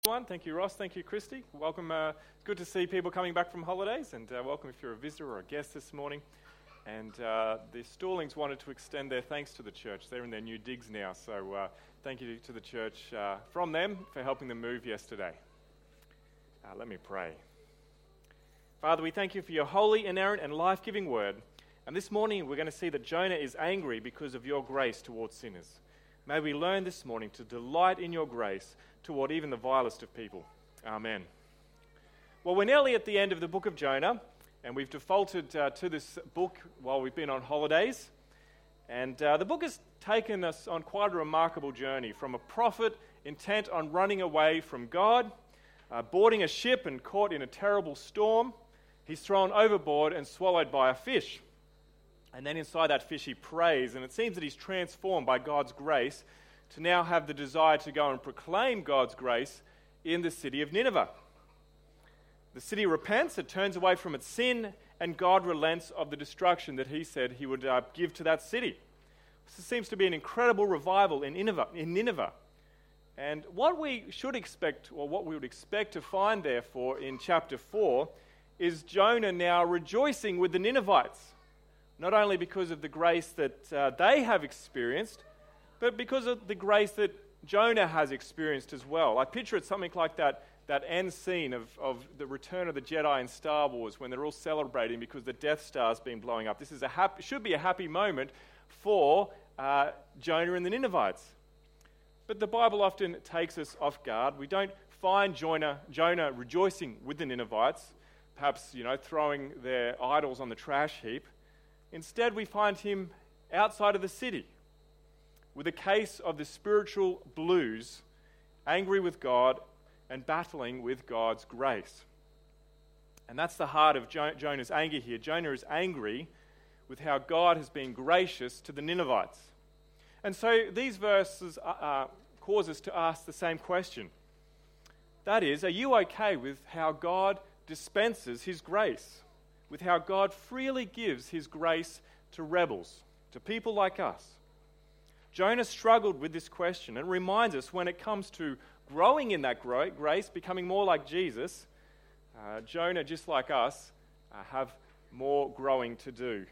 Everyone. Thank you, Ross. Thank you, Christy. Welcome. It's good to see people coming back from holidays, and welcome if you're a visitor or a guest this morning. And the Stallings wanted to extend their thanks to the church. They're in their new digs now, so thank you to the church from them for helping them move yesterday. Let me pray. Father, we thank you for your holy, inerrant, and life-giving word. And this morning we're going to see that Jonah is angry because of your grace towards sinners. May we learn this morning to delight in your grace toward even the vilest of people. Amen. Well, we're nearly at the end of the book of Jonah, and we've defaulted to this book while we've been on holidays. And the book has taken us on quite a remarkable journey from a prophet intent on running away from God, boarding a ship and caught in a terrible storm. He's thrown overboard and swallowed by a fish. And then inside that fish he prays, and it seems that he's transformed by God's grace to now have the desire to go and proclaim God's grace in the city of Nineveh. The city repents, it turns away from its sin, and God relents of the destruction that he said he would give to that city. This seems to be an incredible revival in Nineveh. And what we should expect, or what we would expect to find therefore in chapter 4, is Jonah now rejoicing with the Ninevites. Not only because of the grace that they have experienced, but because of the grace that Jonah has experienced as well. I picture it something like that end scene of the Return of the Jedi in Star Wars when they're all celebrating because the Death Star's been blowing up. This is should be a happy moment for Jonah and the Ninevites. But the Bible often takes us off guard. We don't find Jonah rejoicing with the Ninevites, perhaps throwing their idols on the trash heap. Instead, we find him outside of the city with a case of the spiritual blues, angry with God and battling with God's grace. And that's the heart of Jonah's anger here. Jonah is angry with how God has been gracious to the Ninevites. And so these verses cause us to ask the same question. That is, are you okay with how God dispenses his grace? With how God freely gives his grace to rebels, to people like us? Jonah struggled with this question and reminds us when it comes to growing in that grace, becoming more like Jesus, Jonah, just like us, have more growing to do.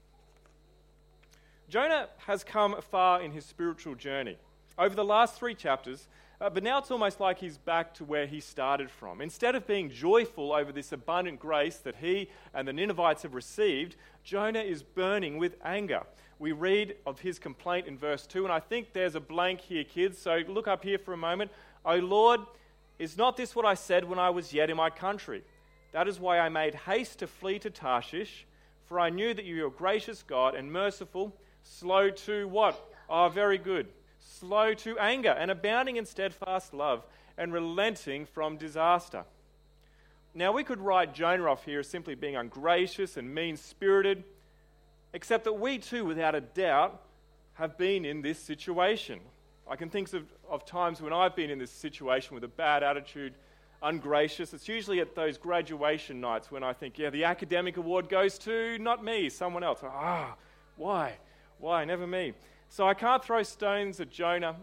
Jonah has come far in his spiritual journey over the last 3 chapters, but now it's almost like he's back to where he started from. Instead of being joyful over this abundant grace that he and the Ninevites have received, Jonah is burning with anger. We read of his complaint in verse 2, and I think there's a blank here, kids, so look up here for a moment. "O Lord, is not this what I said when I was yet in my country? That is why I made haste to flee to Tarshish, for I knew that you are a gracious God and merciful, slow to" what? Oh, very good. "Slow to anger and abounding in steadfast love and relenting from disaster." Now we could write Jonah off here as simply being ungracious and mean-spirited, except that we too, without a doubt, have been in this situation. I can think of times when I've been in this situation with a bad attitude, ungracious. It's usually at those graduation nights when I think, the academic award goes to not me, someone else. Why? Never me. So I can't throw stones at Jonah.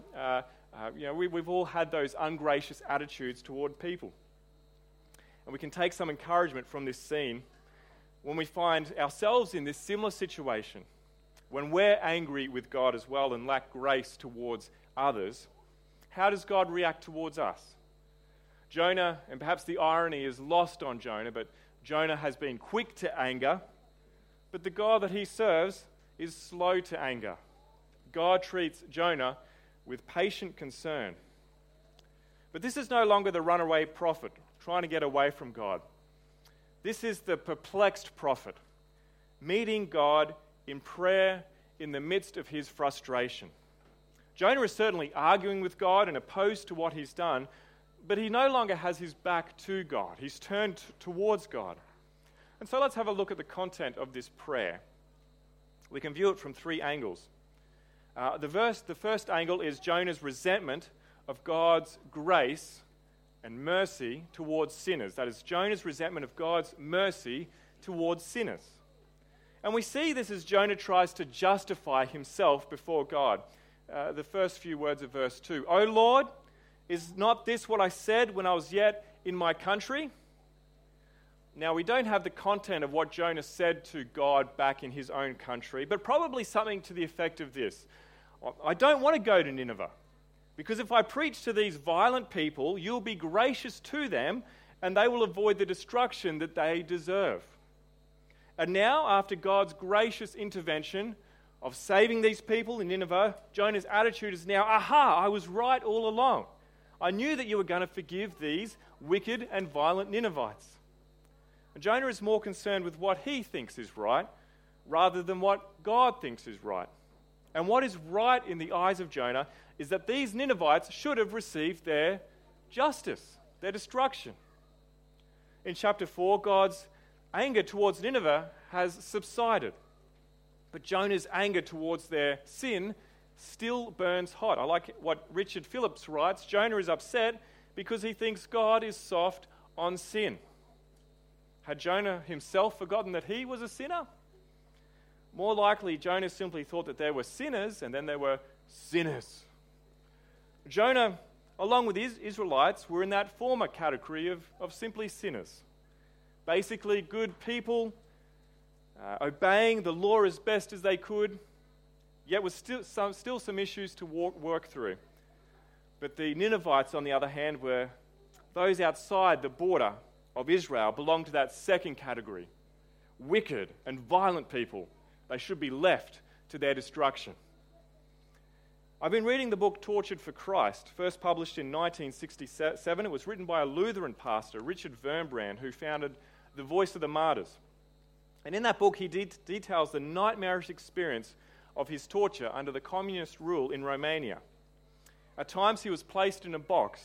We've all had those ungracious attitudes toward people. And we can take some encouragement from this scene when we find ourselves in this similar situation, when we're angry with God as well and lack grace towards others. How does God react towards us? Jonah, and perhaps the irony is lost on Jonah, but Jonah has been quick to anger, but the God that he serves is slow to anger. God treats Jonah with patient concern. But this is no longer the runaway prophet trying to get away from God. This is the perplexed prophet meeting God in prayer in the midst of his frustration. Jonah is certainly arguing with God and opposed to what he's done, but he no longer has his back to God. He's turned towards God. And so let's have a look at the content of this prayer. We can view it from 3 angles. The first angle is Jonah's resentment of God's grace and mercy towards sinners. That is, Jonah's resentment of God's mercy towards sinners. And we see this as Jonah tries to justify himself before God. The first few words of verse 2. "O Lord, Is not this what I said when I was yet in my country? Now, we don't have the content of what Jonah said to God back in his own country, but probably something to the effect of this. I don't want to go to Nineveh, because if I preach to these violent people, you'll be gracious to them, and they will avoid the destruction that they deserve. And now, after God's gracious intervention of saving these people in Nineveh, Jonah's attitude is now, aha, I was right all along. I knew that you were going to forgive these wicked and violent Ninevites. And Jonah is more concerned with what he thinks is right, rather than what God thinks is right. And what is right in the eyes of Jonah is that these Ninevites should have received their justice, their destruction. In chapter 4, God's anger towards Nineveh has subsided. But Jonah's anger towards their sin still burns hot. I like what Richard Phillips writes. Jonah is upset because he thinks God is soft on sin. Had Jonah himself forgotten that he was a sinner? More likely, Jonah simply thought that there were sinners and then there were sinners. Jonah, along with his Israelites, were in that former category of simply sinners. Basically, good people, obeying the law as best as they could, yet with still some issues to work through. But the Ninevites, on the other hand, were those outside the border of Israel, belonged to that second category. Wicked and violent people. They should be left to their destruction. I've been reading the book Tortured for Christ, first published in 1967. It was written by a Lutheran pastor, Richard Wurmbrand, who founded The Voice of the Martyrs. And in that book, he details the nightmarish experience of his torture under the communist rule in Romania. At times, he was placed in a box,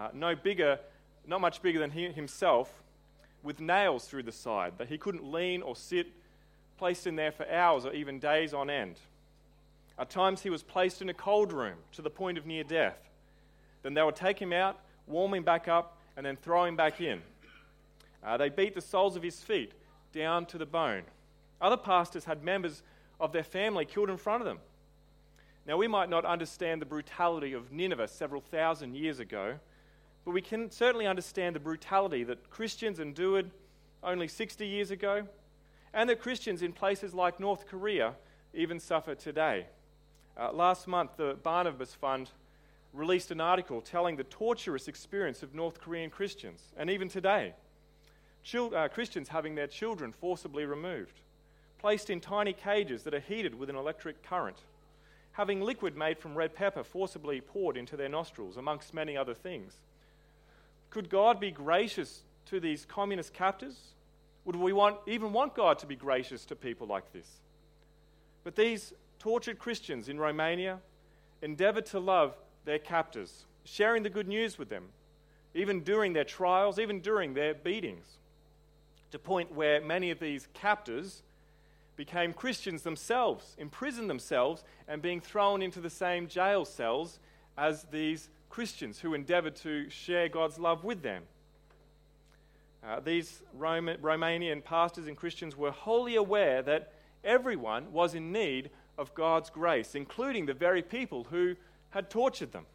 not much bigger than himself, with nails through the side that he couldn't lean or sit, placed in there for hours or even days on end. At times, he was placed in a cold room to the point of near death. Then they would take him out, warm him back up, and then throw him back in. They beat the soles of his feet down to the bone. Other pastors had members of their family killed in front of them. Now, we might not understand the brutality of Nineveh several thousand years ago, but we can certainly understand the brutality that Christians endured only 60 years ago, and that Christians in places like North Korea even suffer today. Last month, the Barnabas Fund released an article telling the torturous experience of North Korean Christians, and even today. Christians having their children forcibly removed, placed in tiny cages that are heated with an electric current, having liquid made from red pepper forcibly poured into their nostrils, amongst many other things. Could God be gracious to these communist captors? Would we even want God to be gracious to people like this? But these tortured Christians in Romania endeavored to love their captors, sharing the good news with them, even during their trials, even during their beatings, to a point where many of these captors became Christians themselves, imprisoned themselves, and being thrown into the same jail cells as these Christians who endeavored to share God's love with them. These Romanian pastors and Christians were wholly aware that everyone was in need of God's grace, including the very people who had tortured them.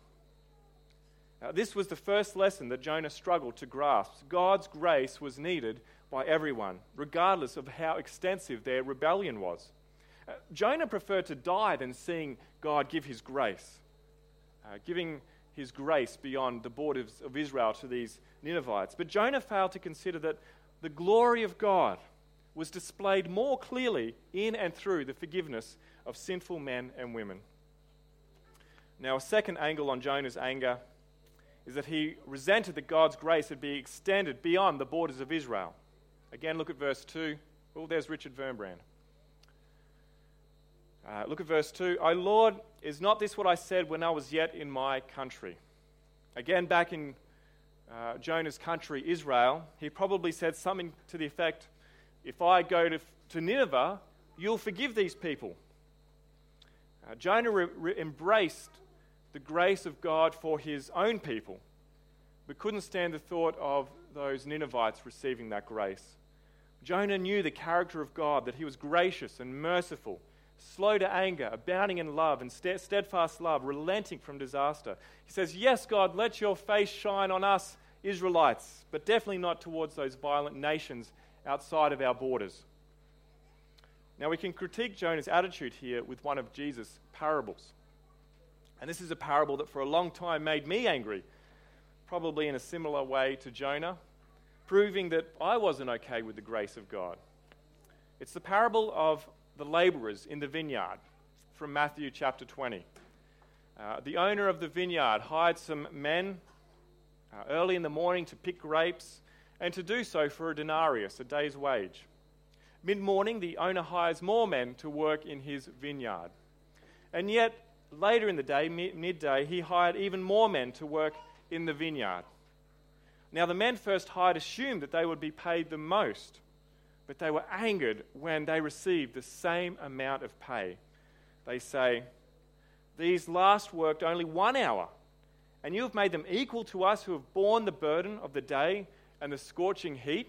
This was the first lesson that Jonah struggled to grasp. God's grace was needed by everyone, regardless of how extensive their rebellion was. Jonah preferred to die than seeing God give his grace, giving his grace beyond the borders of Israel to these Ninevites. But Jonah failed to consider that the glory of God was displayed more clearly in and through the forgiveness of sinful men and women. Now, a second angle on Jonah's anger is that he resented that God's grace had been extended beyond the borders of Israel. Again, look at verse 2. Oh, there's Richard Wurmbrand. Look at verse 2. O Lord, is not this what I said when I was yet in my country? Again, back in Jonah's country, Israel, he probably said something to the effect, if I go to Nineveh, you'll forgive these people. Jonah embraced the grace of God for his own people, but couldn't stand the thought of those Ninevites receiving that grace. Jonah knew the character of God, that he was gracious and merciful, slow to anger, abounding in love and steadfast love, relenting from disaster. He says, yes, God, let your face shine on us, Israelites, but definitely not towards those violent nations outside of our borders. Now, we can critique Jonah's attitude here with one of Jesus' parables. And this is a parable that for a long time made me angry, probably in a similar way to Jonah, proving that I wasn't okay with the grace of God. It's the parable of the laborers in the vineyard from Matthew chapter 20. The owner of the vineyard hired some men early in the morning to pick grapes and to do so for a denarius, a day's wage. Mid-morning, the owner hires more men to work in his vineyard. And yet, later in the day, midday, he hired even more men to work in the vineyard. Now, the men first hired assumed that they would be paid the most, but they were angered when they received the same amount of pay. They say, these last worked only 1 hour, and you have made them equal to us who have borne the burden of the day and the scorching heat.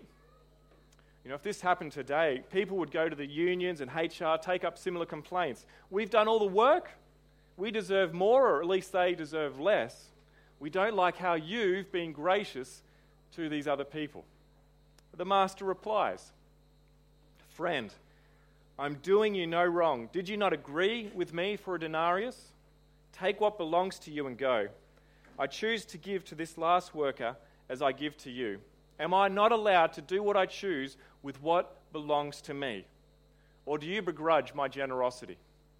You know, if this happened today, people would go to the unions and HR, take up similar complaints. We've done all the work. We deserve more, or at least they deserve less. We don't like how you've been gracious to these other people. But the master replies, friend, I'm doing you no wrong. Did you not agree with me for a denarius? Take what belongs to you and go. I choose to give to this last worker as I give to you. Am I not allowed to do what I choose with what belongs to me? Or do you begrudge my generosity?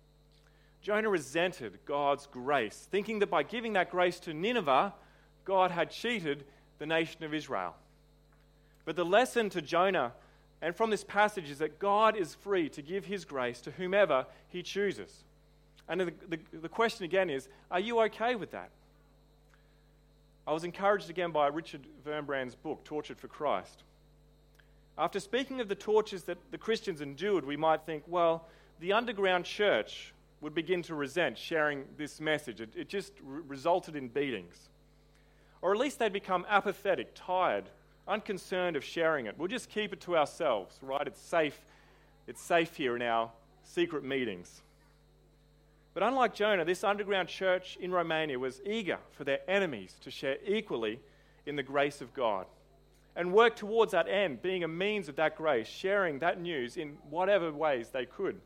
Jonah resented God's grace, thinking that by giving that grace to Nineveh, God had cheated the nation of Israel. But the lesson to Jonah and from this passage is that God is free to give his grace to whomever he chooses. And the question again is, are you okay with that? I was encouraged again by Richard Wurmbrand's book, Tortured for Christ. After speaking of the tortures that the Christians endured, we might think, well, the underground church would begin to resent sharing this message. It just resulted in beatings. Or at least they'd become apathetic, tired, unconcerned of sharing it. We'll just keep it to ourselves, right? It's safe here in our secret meetings. But unlike Jonah, this underground church in Romania was eager for their enemies to share equally in the grace of God and work towards that end, being a means of that grace, sharing that news in whatever ways they could.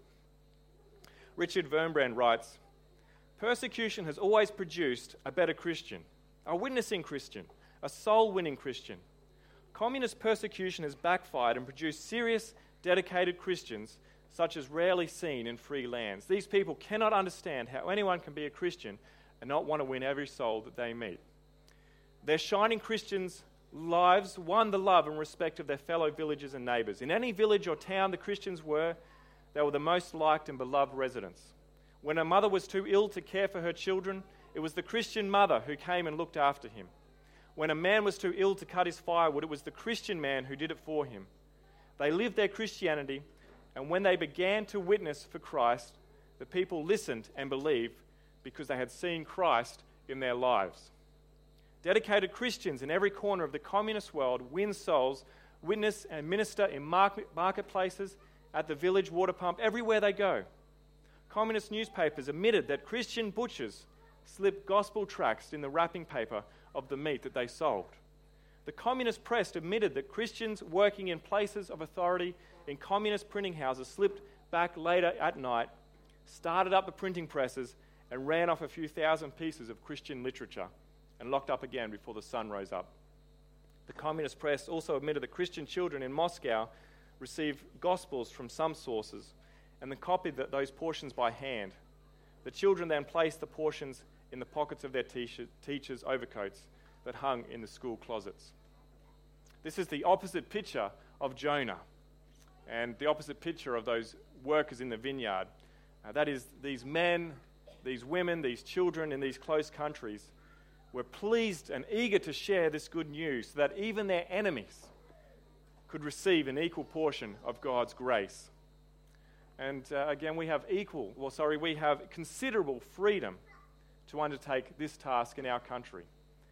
Richard Wurmbrand writes, persecution has always produced a better Christian, a witnessing Christian, a soul-winning Christian. Communist persecution has backfired and produced serious, dedicated Christians such as rarely seen in free lands. These people cannot understand how anyone can be a Christian and not want to win every soul that they meet. Their shining Christians' lives won the love and respect of their fellow villagers and neighbours. In any village or town the Christians were, they were the most liked and beloved residents. When a mother was too ill to care for her children, it was the Christian mother who came and looked after him. When a man was too ill to cut his firewood, it was the Christian man who did it for him. They lived their Christianity, and when they began to witness for Christ, the people listened and believed because they had seen Christ in their lives. Dedicated Christians in every corner of the communist world win souls, witness and minister in marketplaces, at the village water pump, everywhere they go. Communist newspapers admitted that Christian butchers slipped gospel tracts in the wrapping paper of the meat that they sold. The communist press admitted that Christians working in places of authority in communist printing houses slipped back later at night, started up the printing presses, and ran off a few thousand pieces of Christian literature and locked up again before the sun rose up. The communist press also admitted that Christian children in Moscow received gospels from some sources and then copied those portions by hand. The children then placed the portions in the pockets of their teachers' overcoats that hung in the school closets. This is the opposite picture of Jonah and the opposite picture of those workers in the vineyard. That is, these men, these women, these children in these close countries were pleased and eager to share this good news so that even their enemies could receive an equal portion of God's grace. And again, we have considerable freedom to undertake this task in our country.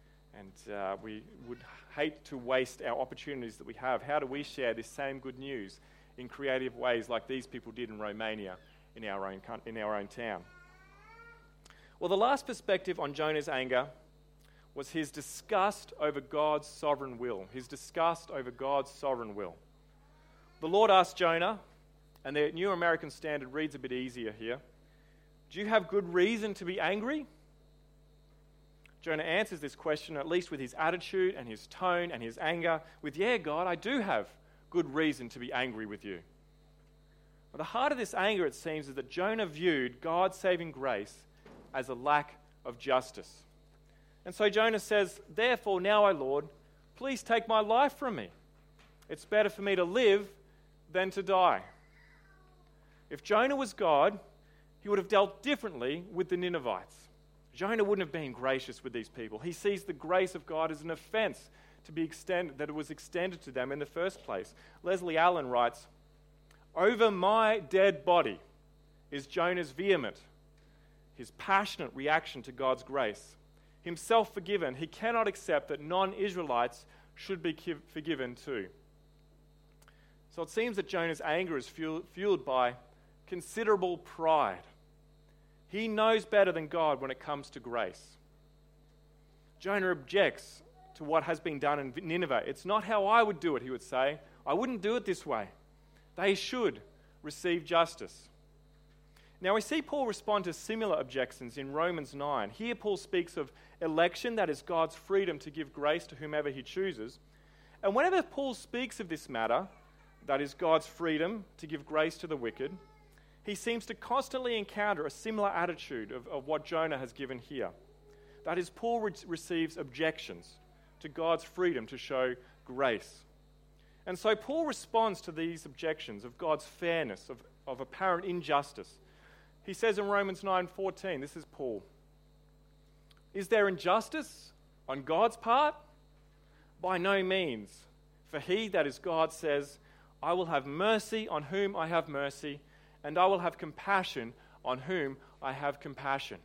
And we would hate to waste our opportunities that we have. How do we share this same good news in creative ways like these people did in Romania in our own town. Well, the last perspective on Jonah's anger was his disgust over God's sovereign will. His disgust over God's sovereign will. The Lord asked Jonah, and the New American Standard reads a bit easier here, "Do you have good reason to be angry?" Jonah answers this question, at least with his attitude and his tone and his anger, with, "Yeah, God, I do have good reason to be angry with you." But the heart of this anger, it seems, is that Jonah viewed God's saving grace as a lack of justice. And so Jonah says, "Therefore now, O Lord, please take my life from me. It's better for me to live than to die." If Jonah was God, he would have dealt differently with the Ninevites. Jonah wouldn't have been gracious with these people. He sees the grace of God as an offense to be extended, that it was extended to them in the first place. Leslie Allen writes, "Over my dead body is Jonah's vehement, his passionate reaction to God's grace. Himself forgiven, he cannot accept that non-Israelites should be forgiven too." So it seems that Jonah's anger is fueled by considerable pride. He knows better than God when it comes to grace. Jonah objects to what has been done in Nineveh. "It's not how I would do it," he would say. "I wouldn't do it this way. They should receive justice." Now we see Paul respond to similar objections in Romans 9. Here Paul speaks of election, that is God's freedom to give grace to whomever he chooses. And whenever Paul speaks of this matter, that is God's freedom to give grace to the wicked, he seems to constantly encounter a similar attitude of what Jonah has given here. That is, Paul receives objections to God's freedom to show grace. And so Paul responds to these objections of God's fairness, of apparent injustice. He says in Romans 9:14, this is Paul, "Is there injustice on God's part? By no means. For he, that is God, says, I will have mercy on whom I have mercy, and I will have compassion on whom I have compassion."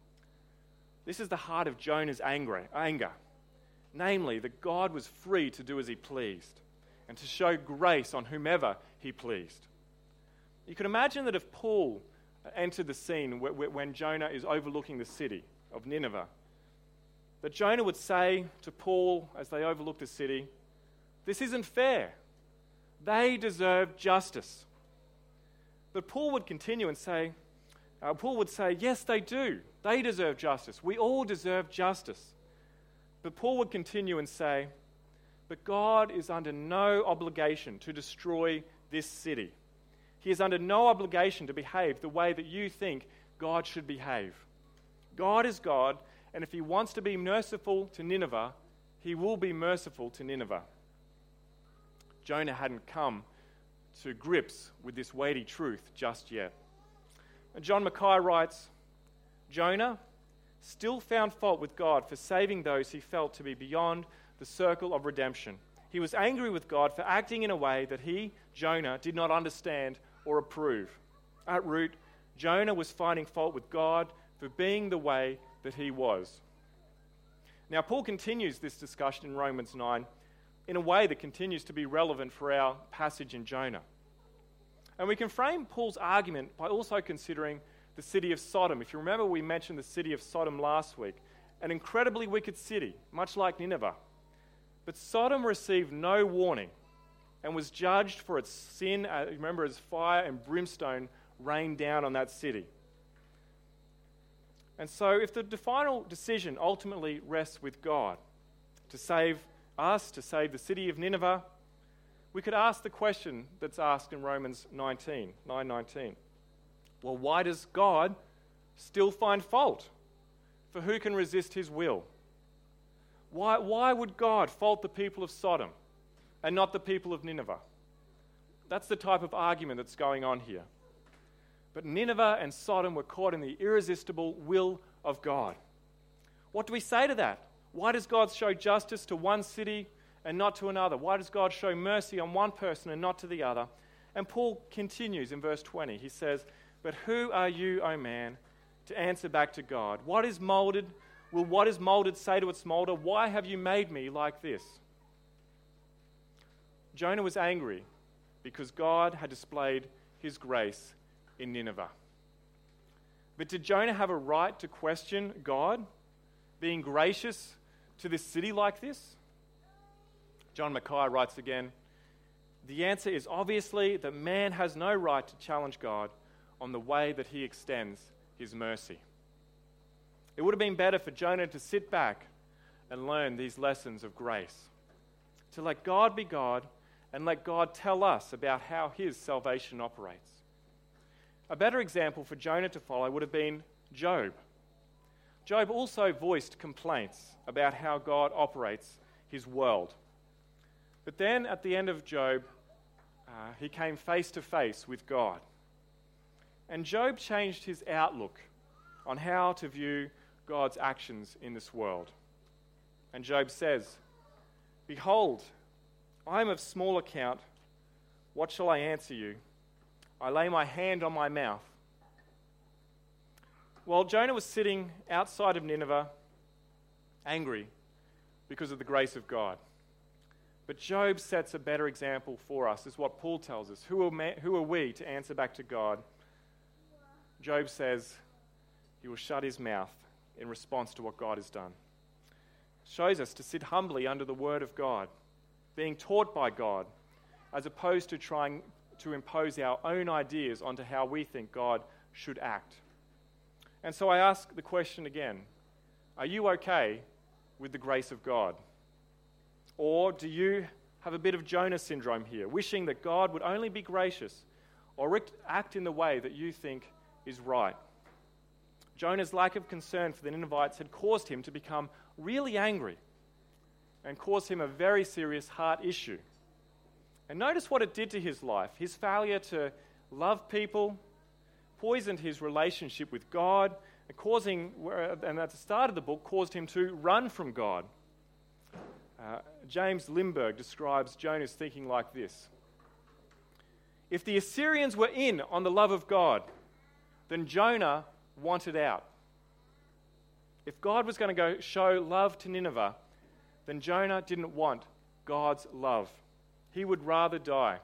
This is the heart of Jonah's anger. Namely, that God was free to do as he pleased and to show grace on whomever he pleased. You can imagine that if Paul entered the scene when Jonah is overlooking the city of Nineveh, that Jonah would say to Paul as they overlook the city, "This isn't fair. They deserve justice." But Paul would continue and say, "Yes, they do. They deserve justice. We all deserve justice." But Paul would continue and say, "But God is under no obligation to destroy this city. He is under no obligation to behave the way that you think God should behave. God is God, and if he wants to be merciful to Nineveh, he will be merciful to Nineveh." Jonah hadn't come to grips with this weighty truth just yet. And John Mackay writes, "Jonah still found fault with God for saving those he felt to be beyond the circle of redemption. He was angry with God for acting in a way that he, Jonah, did not understand or approve. At root, Jonah was finding fault with God for being the way that he was." Now, Paul continues this discussion in Romans 9 in a way that continues to be relevant for our passage in Jonah. And we can frame Paul's argument by also considering the city of Sodom. If you remember, we mentioned the city of Sodom last week, an incredibly wicked city, much like Nineveh. But Sodom received no warning and was judged for its sin, remember, as fire and brimstone rained down on that city. And so if the final decision ultimately rests with God to save us, to save the city of Nineveh, we could ask the question that's asked in Romans 9:19. Well, why does God still find fault? For who can resist his will? Why would God fault the people of Sodom and not the people of Nineveh? That's the type of argument that's going on here. But Nineveh and Sodom were caught in the irresistible will of God. What do we say to that? Why does God show justice to one city and not to another? Why does God show mercy on one person and not to the other? And Paul continues in verse 20. He says, "But who are you, O man, to answer back to God? What is molded? Will what is molded say to its molder, why have you made me like this?" Jonah was angry because God had displayed his grace in Nineveh. But did Jonah have a right to question God being gracious to this city like this? John Mackay writes again, the answer is obviously that man has no right to challenge God on the way that he extends his mercy. It would have been better for Jonah to sit back and learn these lessons of grace, to let God be God and let God tell us about how his salvation operates. A better example for Jonah to follow would have been Job. Job also voiced complaints about how God operates his world. But then at the end of Job, he came face to face with God. And Job changed his outlook on how to view God's actions in this world. And Job says, "Behold, I am of small account. What shall I answer you? I lay my hand on my mouth." Well, Jonah was sitting outside of Nineveh, angry because of the grace of God. But Job sets a better example for us, is what Paul tells us. Who are we to answer back to God? Job says he will shut his mouth in response to what God has done. Shows us to sit humbly under the word of God, being taught by God, as opposed to trying to impose our own ideas onto how we think God should act. And so I ask the question again, are you okay with the grace of God? Or do you have a bit of Jonah syndrome here, wishing that God would only be gracious or act in the way that you think is right? Jonah's lack of concern for the Ninevites had caused him to become really angry and caused him a very serious heart issue. And notice what it did to his life. His failure to love people poisoned his relationship with God, and at the start of the book, caused him to run from God. James Limburg describes Jonah's thinking like this: if the Assyrians were in on the love of God, then Jonah wanted out. If God was going to go show love to Nineveh, then Jonah didn't want God's love. He would rather die.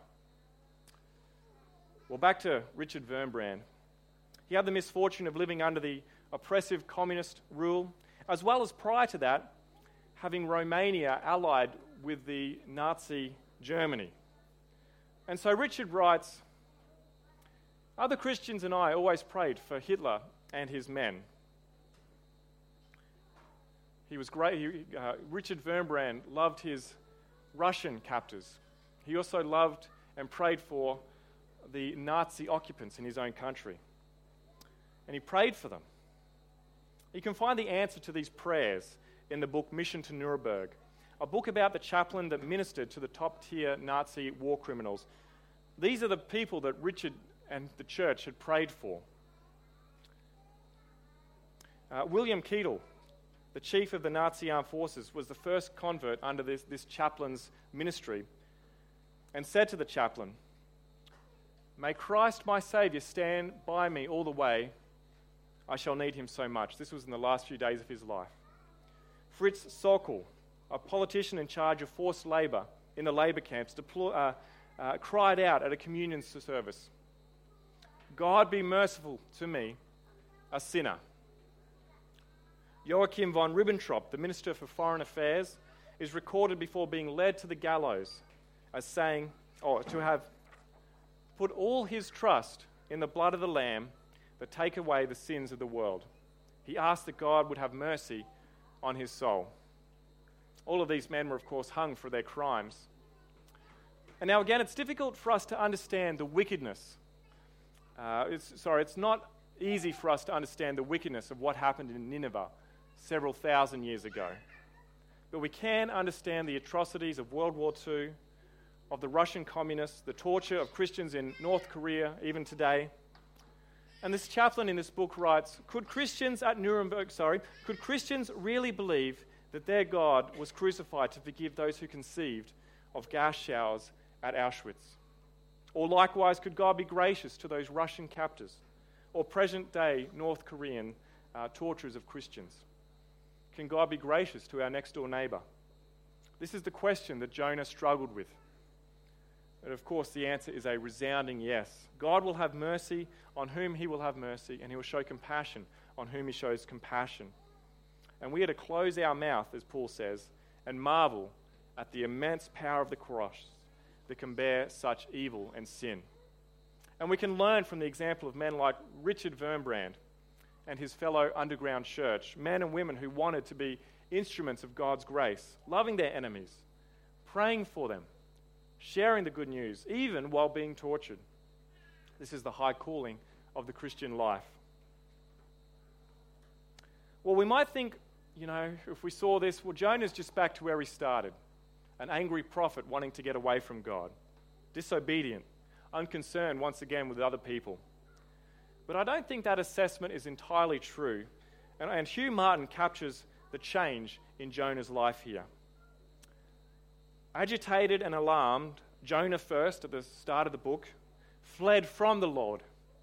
Well, back to Richard Wurmbrand. He had the misfortune of living under the oppressive communist rule, as well as prior to that, having Romania allied with the Nazi Germany. And so Richard writes, "Other Christians and I always prayed for Hitler and his men. He was great. Richard Wurmbrand loved his Russian captors. He also loved and prayed for the Nazi occupants in his own country. And he prayed for them. You can find the answer to these prayers in the book Mission to Nuremberg, a book about the chaplain that ministered to the top-tier Nazi war criminals. These are the people that Richard and the church had prayed for. William Keetle, the chief of the Nazi armed forces, was the first convert under this chaplain's ministry, and said to the chaplain, "May Christ my Saviour stand by me all the way. I shall need him so much." This was in the last few days of his life. Fritz Sokol, a politician in charge of forced labour in the labour camps, cried out at a communion service, "God be merciful to me, a sinner." Joachim von Ribbentrop, the Minister for Foreign Affairs, is recorded before being led to the gallows as saying, to have put all his trust in the blood of the Lamb that take away the sins of the world. He asked that God would have mercy on his soul. All of these men were, of course, hung for their crimes. And now again, it's difficult for us to understand the wickedness. It's not easy for us to understand the wickedness of what happened in Nineveh several thousand years ago. But we can understand the atrocities of World War II, of the Russian communists, the torture of Christians in North Korea, even today. And this chaplain in this book writes, could Christians really believe that their God was crucified to forgive those who conceived of gas showers at Auschwitz? Or likewise, could God be gracious to those Russian captors or present-day North Korean torturers of Christians? Can God be gracious to our next-door neighbour? This is the question that Jonah struggled with. And of course, the answer is a resounding yes. God will have mercy on whom he will have mercy, and he will show compassion on whom he shows compassion. And we are to close our mouth, as Paul says, and marvel at the immense power of the cross that can bear such evil and sin. And we can learn from the example of men like Richard Wurmbrand and his fellow underground church, men and women who wanted to be instruments of God's grace, loving their enemies, praying for them, sharing the good news, even while being tortured. This is the high calling of the Christian life. Well, we might think, if we saw this, well, Jonah's just back to where he started. An angry prophet wanting to get away from God. Disobedient, unconcerned once again with other people. But I don't think that assessment is entirely true. And Hugh Martin captures the change in Jonah's life here. Agitated and alarmed, Jonah first, at the start of the book, fled from the Lord.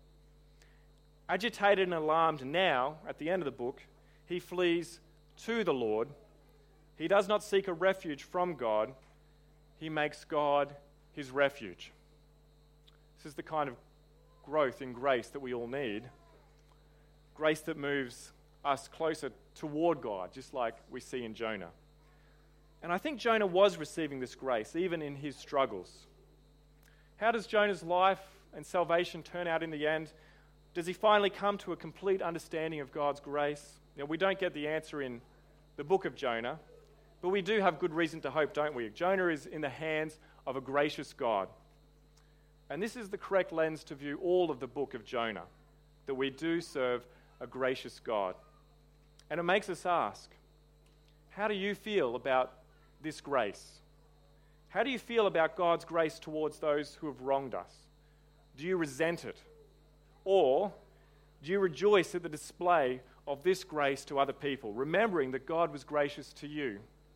Agitated and alarmed now, at the end of the book, he flees to the Lord. He does not seek a refuge from God. He makes God his refuge. This is the kind of growth in grace that we all need. Grace that moves us closer toward God, just like we see in Jonah. And I think Jonah was receiving this grace, even in his struggles. How does Jonah's life and salvation turn out in the end? Does he finally come to a complete understanding of God's grace? We don't get the answer in the book of Jonah, but we do have good reason to hope, don't we? Jonah is in the hands of a gracious God. And this is the correct lens to view all of the book of Jonah, that we do serve a gracious God. And it makes us ask, how do you feel about this grace? How do you feel about God's grace towards those who have wronged us? Do you resent it? Or do you rejoice at the display of this grace to other people, remembering that God was gracious to you?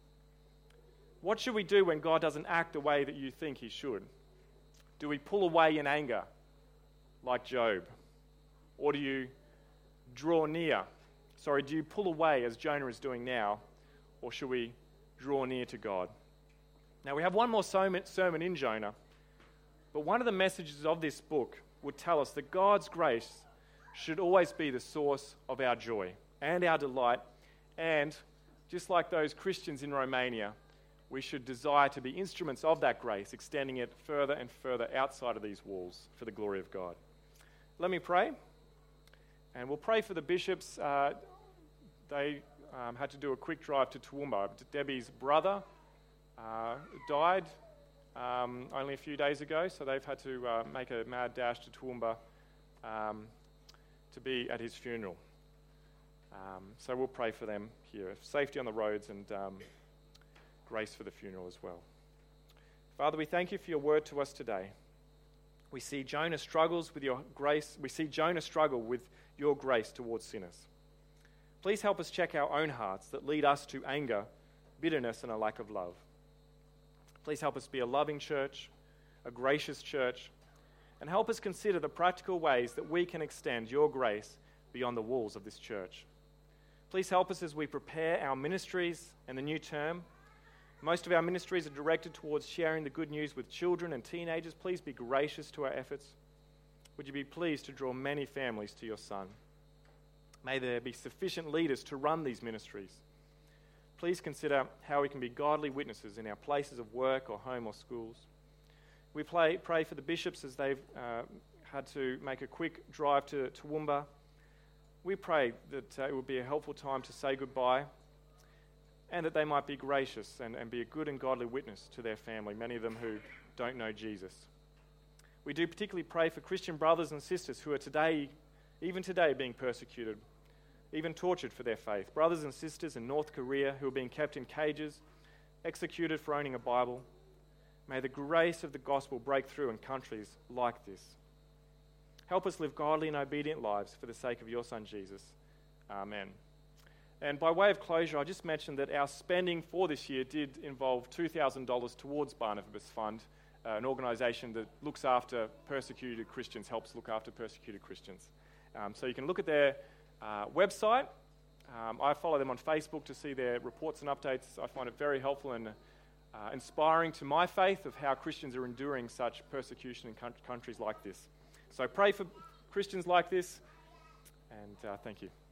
What should we do when God doesn't act the way that you think he should? Do we pull away in anger, like Job? Or do you draw near? Do you pull away as Jonah is doing now? Or should we draw near to God? Now, we have one more sermon in Jonah, but one of the messages of this book would tell us that God's grace should always be the source of our joy and our delight, and just like those Christians in Romania, we should desire to be instruments of that grace, extending it further and further outside of these walls for the glory of God. Let me pray, and we'll pray for the bishops. They had to do a quick drive to Toowoomba. Debbie's brother died only a few days ago, so they've had to make a mad dash to Toowoomba to be at his funeral. So we'll pray for them here. Safety on the roads and grace for the funeral as well. Father, we thank you for your word to us today. We see Jonah struggles with your grace. We see Jonah struggle with your grace towards sinners. Please help us check our own hearts that lead us to anger, bitterness, and a lack of love. Please help us be a loving church, a gracious church, and help us consider the practical ways that we can extend your grace beyond the walls of this church. Please help us as we prepare our ministries and the new term. Most of our ministries are directed towards sharing the good news with children and teenagers. Please be gracious to our efforts. Would you be pleased to draw many families to your Son? May there be sufficient leaders to run these ministries. Please consider how we can be godly witnesses in our places of work or home or schools. We pray for the bishops as they've had to make a quick drive to Toowoomba. We pray that it would be a helpful time to say goodbye, and that they might be gracious and be a good and godly witness to their family, many of them who don't know Jesus. We do particularly pray for Christian brothers and sisters who are even today, being persecuted, even tortured for their faith. Brothers and sisters in North Korea who are being kept in cages, executed for owning a Bible. May the grace of the gospel break through in countries like this. Help us live godly and obedient lives for the sake of your Son, Jesus. Amen. And by way of closure, I just mentioned that our spending for this year did involve $2,000 towards Barnabas Fund, an organisation that looks after persecuted Christians, helps look after persecuted Christians. So you can look at their website. I follow them on Facebook to see their reports and updates. I find it very helpful, and inspiring to my faith of how Christians are enduring such persecution in countries like this. So pray for Christians like this, and thank you.